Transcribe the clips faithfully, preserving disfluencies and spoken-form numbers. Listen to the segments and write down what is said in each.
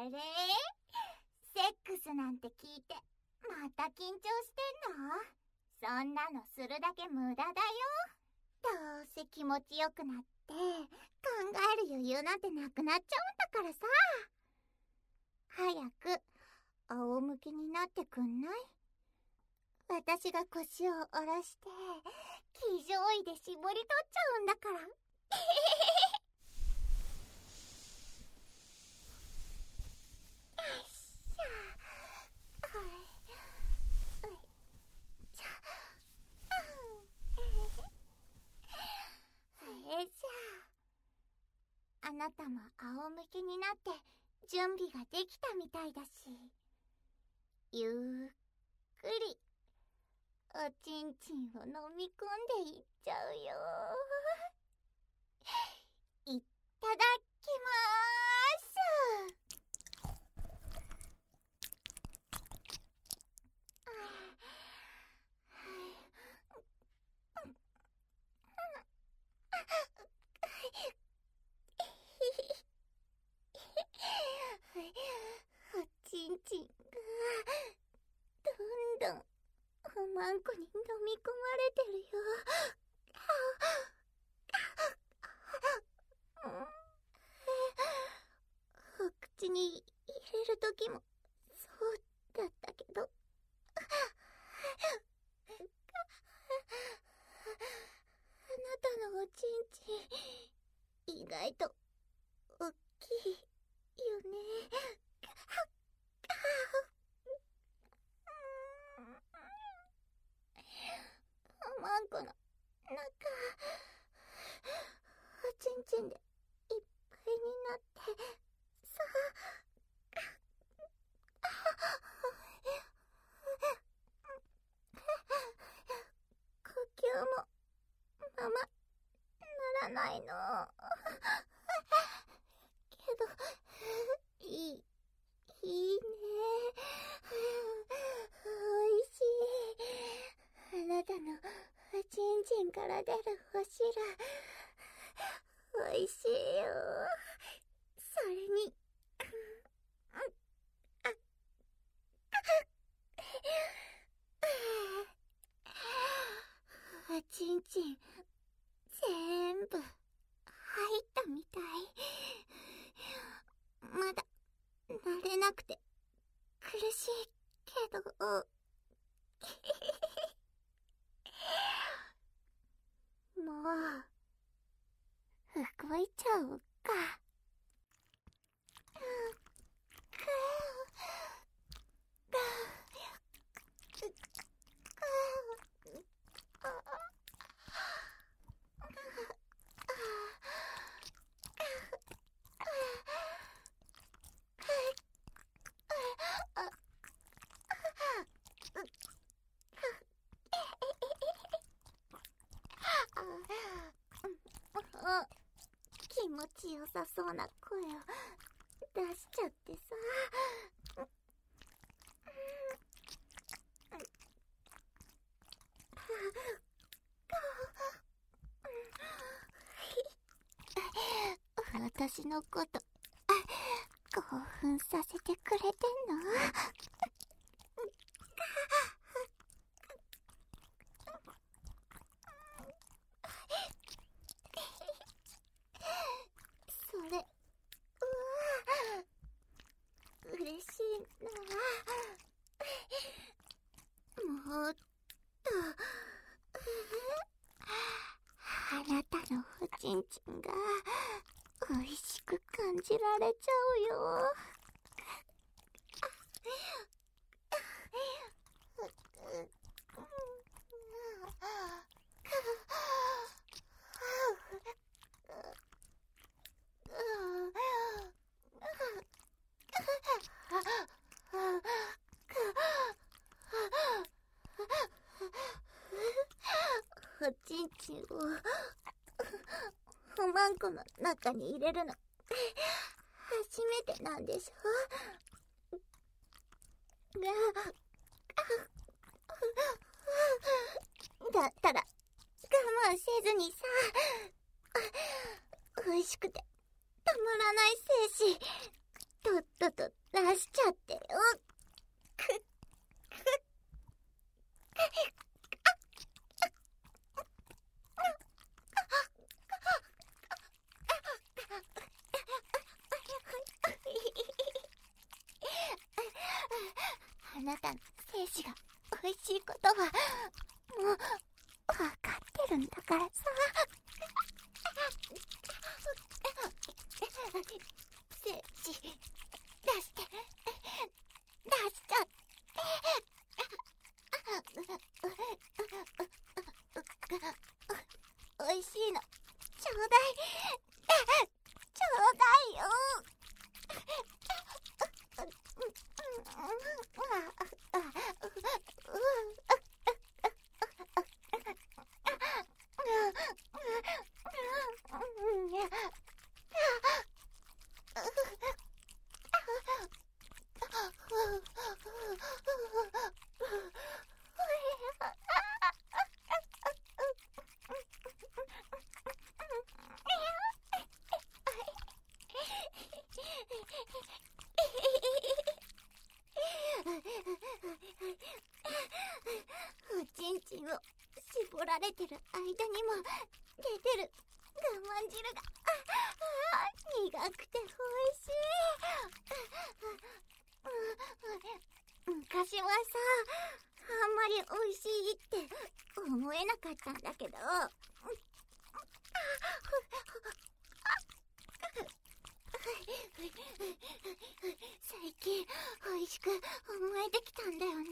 れセックスなんて聞いてまた緊張してんの？そんなのするだけ無駄だよ。どうせ気持ちよくなって考える余裕なんてなくなっちゃうんだからさ。早く仰向けになってくんない？私が腰を下ろして騎乗位で絞り取っちゃうんだから。あなたも仰向けになって準備ができたみたいだし、ゆっくりおちんちんを飲み込んでいっちゃうよ。いただきまーす。おちんちんがどんどんおまんこに飲み込まれてるよ。お口に入れるときもそうだったけど、あなたのおちんちん意外と大きいよね。おまんこの中、おちんちんでいっぱいになってさ。呼吸もままならないの。けどいいいいね。おいしい。あなたのおちんちんから出るお汁おいしいよ。それにおちんちん全部入ったみたい。まだ慣れなくて苦しいけどもう動いちゃおうか。気持ちよさそうな声を出しちゃってさ。私のこと興奮させてくれてんの？それ、うわぁ、嬉しいな。もっと、あなたのおちんちんが美味しく感じられちゃうよ。おちんちんをおまんこの中に入れるの初めてなんでしょ？がだったら我慢せずにさ、美味しくてたまらない精子とっとと出しちゃってよ。くっくっあなたの精子が美味しいことはもう分かってるんだからさ。精子出して出しちゃっておいしいのちょうだいちょうだいよ。おちんちんを絞られてる間にも出てる我慢汁が苦くて美味しい。昔はさ、あんまり美味しいって思えなかったんだけど、最近美味しく思えてきたんだよね。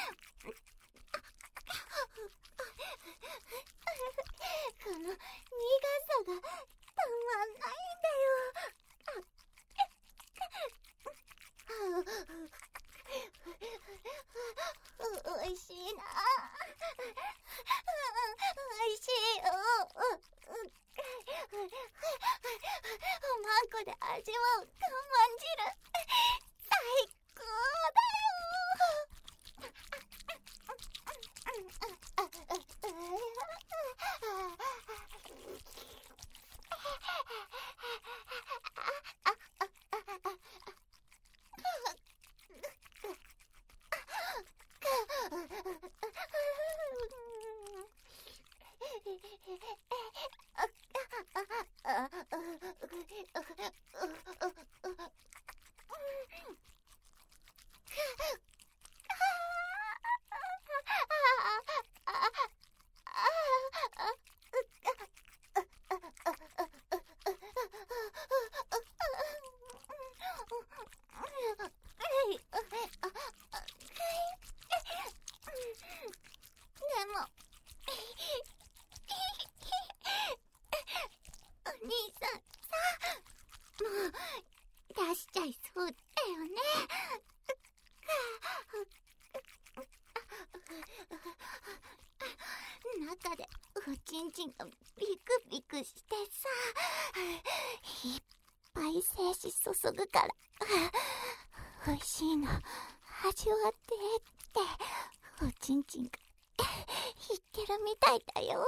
この苦さがたまんないんだよ。おいしいな。おいしいよ。おまんこで味わう我慢汁、最高だよ。でもお兄さんさ、もう出しちゃいそうだよね。中でおちんちんがビクビクしてさ、いっぱい精子注ぐから美味しいの味わってっておちんちんが言ってるみたいだよ。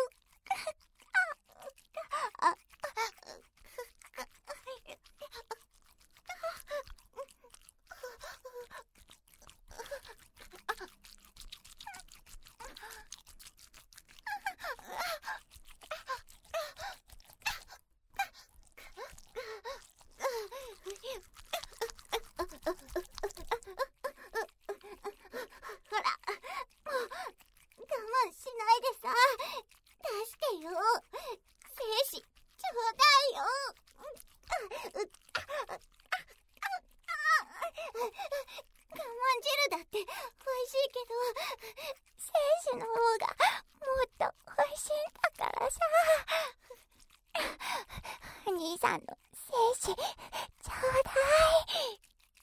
ほら、もう我慢しないでさ、出してよ。精子ちょうだいよ。我慢汁だって美味しいけど、精子の方がもっと美味しいんだからさ。お兄さんの精子ちょうだい。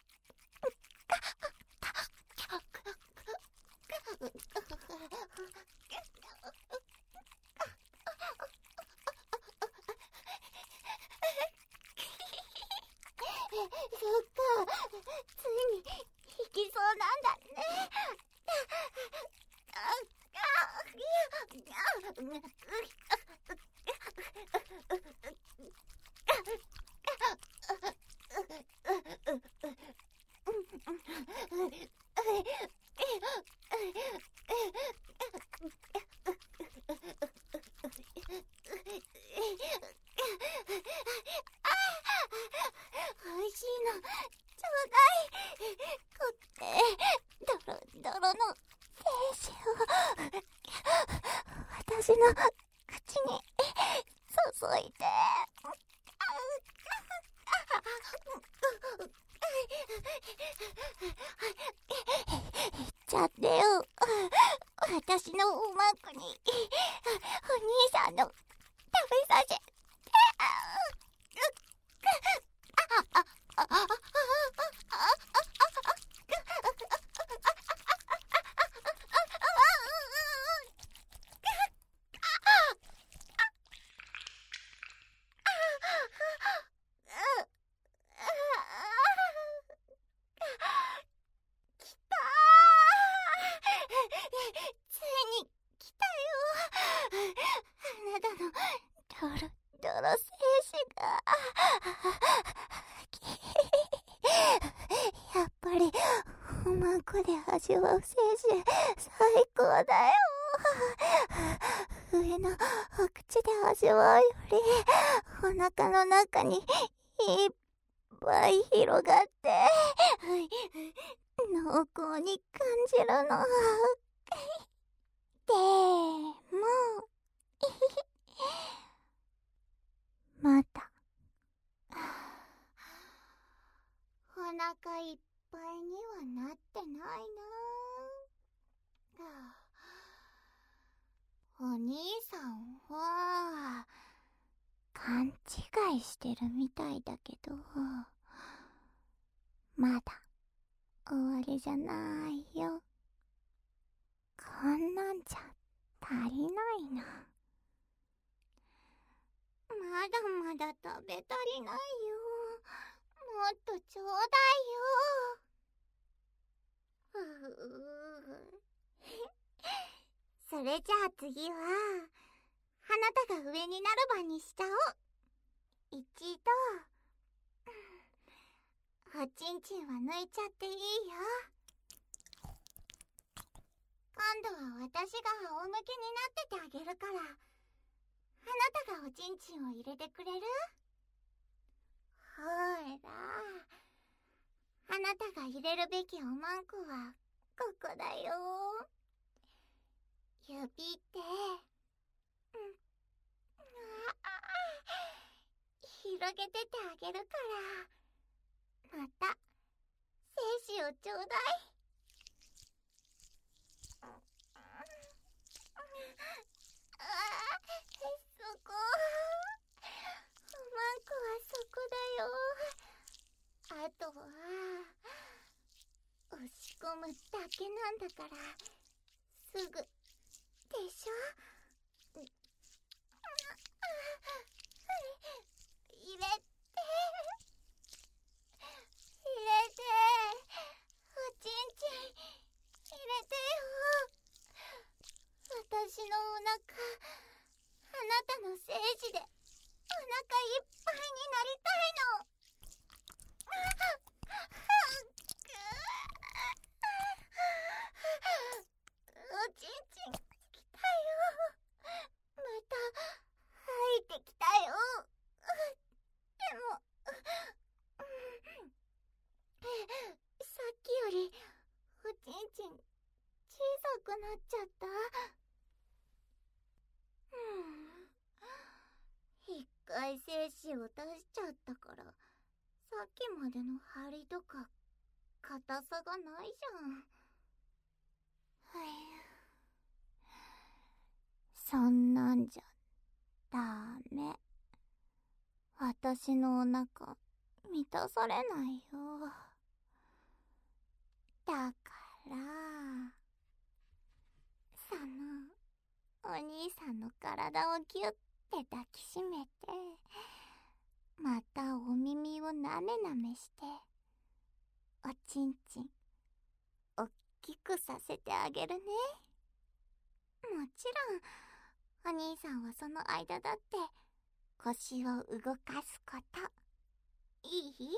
そっか、ついに引きそうなんだね。 ちょうだい。こってドロドロの精子を私の口に注いで。いっちゃってよ。私のおまんこにお兄さんの食べさせて。ドロドロ精子がやっぱりおまんこで味わう精子最高だよ。上のお口で味わうよりお腹の中にいっぱい広がって濃厚に感じるの。でもまだお腹いっぱいにはなってないな。お兄さんは勘違いしてるみたいだけど、まだ終わりじゃないよ。こんなんじゃ足りないな。まだまだ食べ足りないよ。もっとちょうだいよ。それじゃあ次はあなたが上になる番にしちゃおう。一度おちんちんは抜いちゃっていいよ。今度は私が仰向けになっててあげるから、あなたがおちんちんを入れてくれる？ほーら、あなたが入れるべきおまんこはここだよ。指で、うん、広げててあげるから、また精子をちょうだい。ああ、そこ。おまんこはそこだよ。あとは押し込むだけなんだから、すぐでしょ。入れて入れて、おちんちん入れてよ。私のお腹、あなたの精子でお腹いっぱいになりたいの。おちんちんきたよ。また入ってきたよ。でもさっきよりおちんちん小さくなっちゃった。一回精子を出しちゃったから、さっきまでの張りとか硬さがないじゃん。そんなんじゃダメ。私のお腹満たされないよ。だからそのお兄さんの体をギュッて抱きしめて、またお耳をなめなめして、おちんちんおっきくさせてあげるね。もちろんお兄さんはその間だって腰を動かすこと。いい？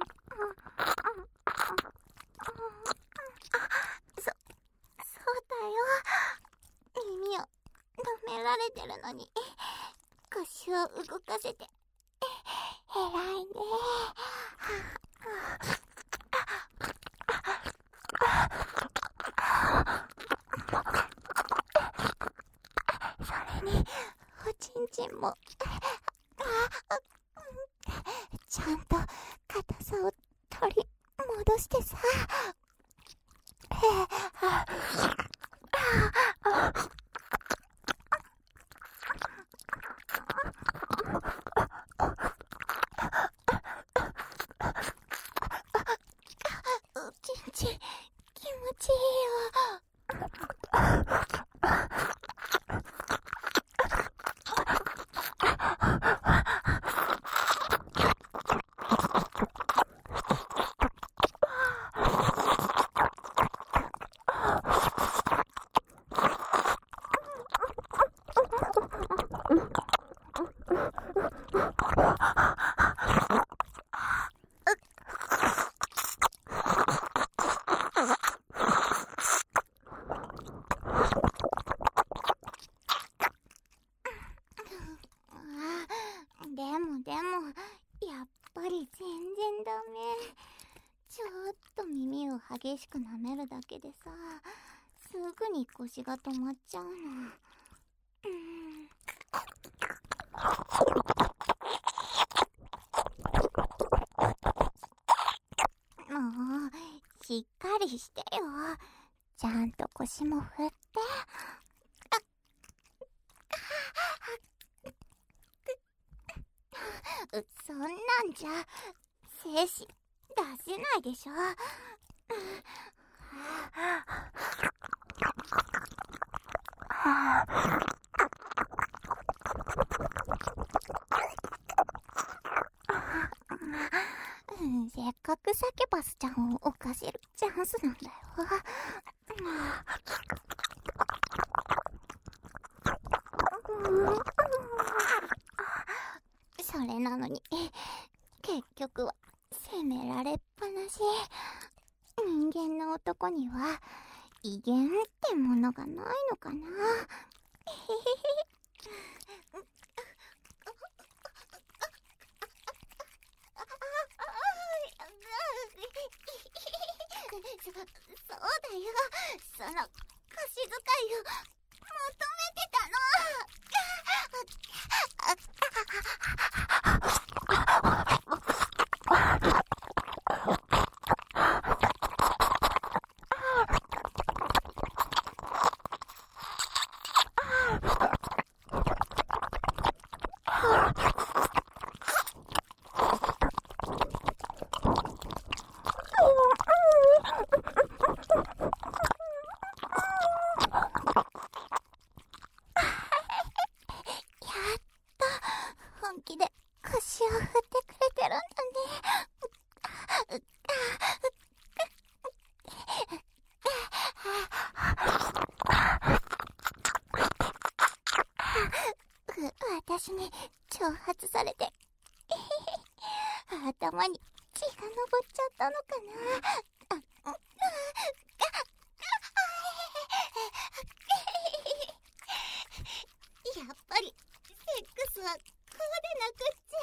そ、そうだよ。 てるのに腰を動かせて偉いね。それにおちんちんもちゃんと硬さを取り戻してさ。おちんちん気持ちいいよ。でもでもやっぱり全然ダメ。ちょっと耳を激しく舐めるだけでさ、すぐに腰が止まっちゃうの。うんもうしっかりしてよ。ちゃんと腰も振って。そんなんじゃ精子出せないでしょ。せっかくサキュバスちゃんを犯せるチャンスなんだよ。それなのに結局は責められっぱなし。人間の男には威厳ってものがないのかな。そ、そうだよ。その腰遣いを求めてたの。本気で腰を振ってくれてるんだね。私に挑発されて頭に血が上っちゃったのかな。やっぱりセックスはこうでなくっち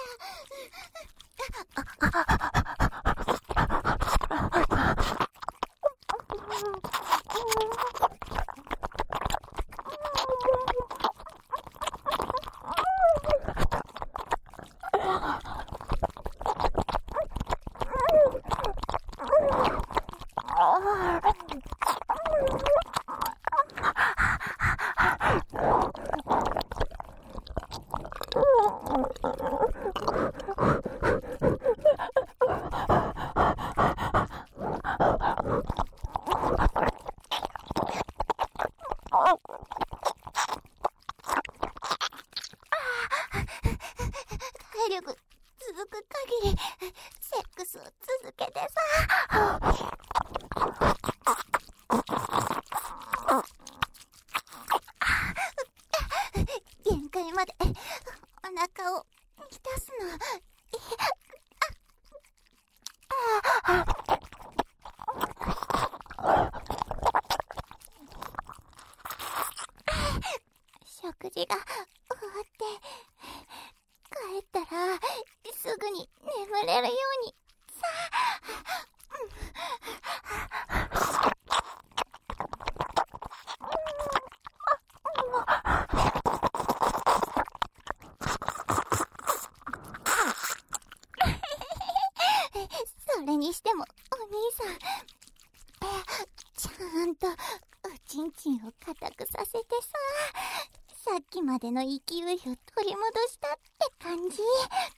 ちんちんを固くさせてさ、さっきまでの勢いを取り戻したって感じ。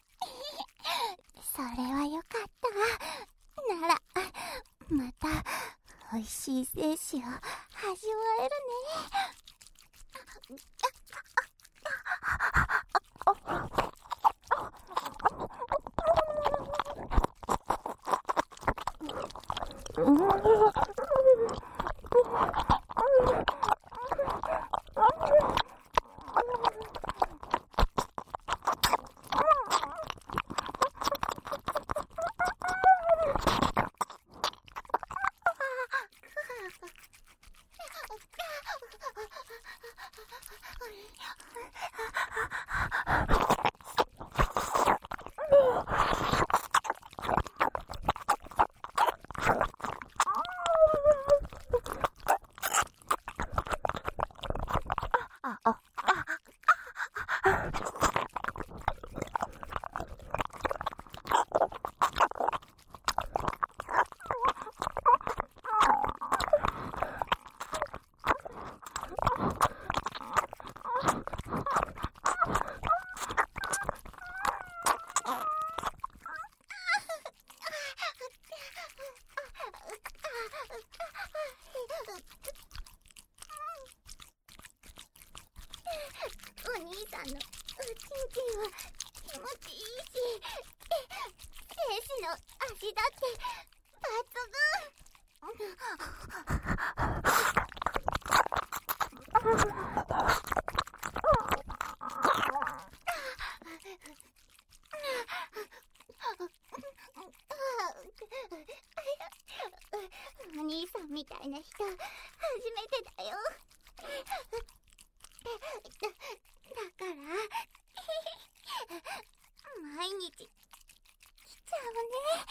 それはよかった。なら、また、美味しい精子を味わえるね。お兄さんのおちんちんは気持ちいいし、精子の味だって抜群。お兄さんみたいな人初めてだよ。だ, だから毎日来ちゃうね。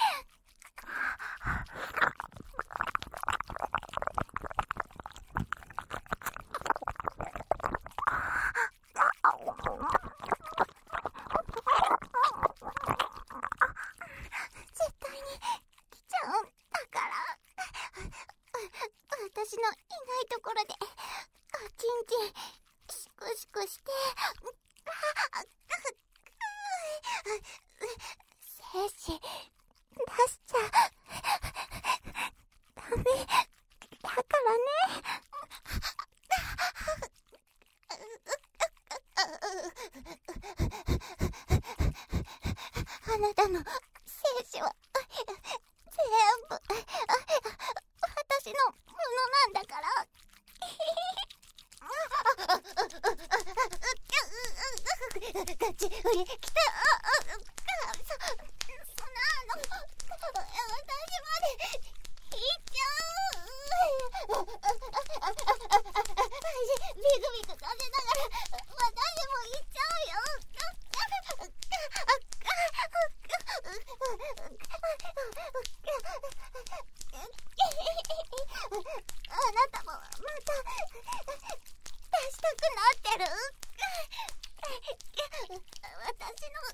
絶対に来ちゃうんだから。私のいないところでおちんちんシクシクして精子出しちゃダメだからね。あなたの精子は全部私のものなんだから。ガチ売り来た。そ、そんなの私まで引いちゃう。ビクビクさせながら私も行っちゃうよ。あなたもまた出したくなってる。私の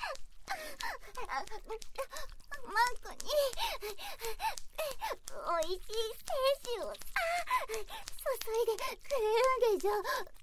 マークにおいしい精子を注いでくれるんでしょ。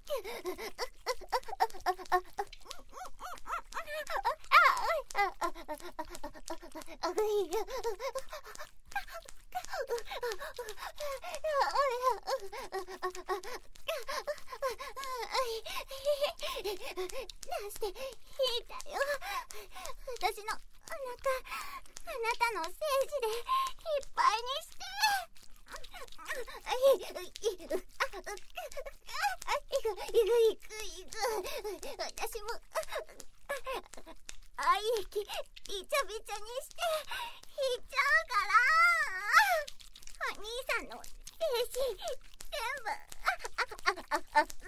出して引いたよ。私のお腹あなたの精子でいっぱいにして。いくいくいくいく。私も愛液びちゃびちゃにして引いちゃうから。お兄さんの精子全部ちょうだい。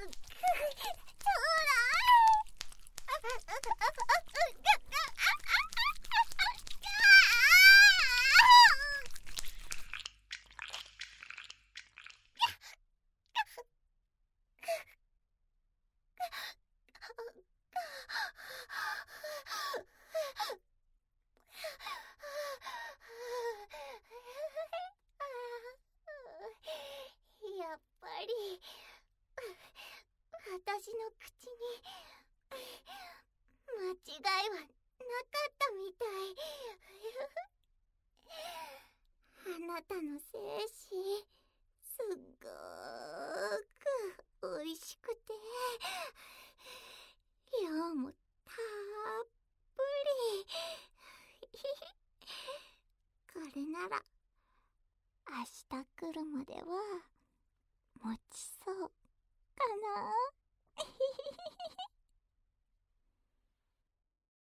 やっぱり私の口に間違いはなかったみたい。あなたの精子すっごーく美味しくて量もたっぷり。これなら明日来るまでは持ちそうかな。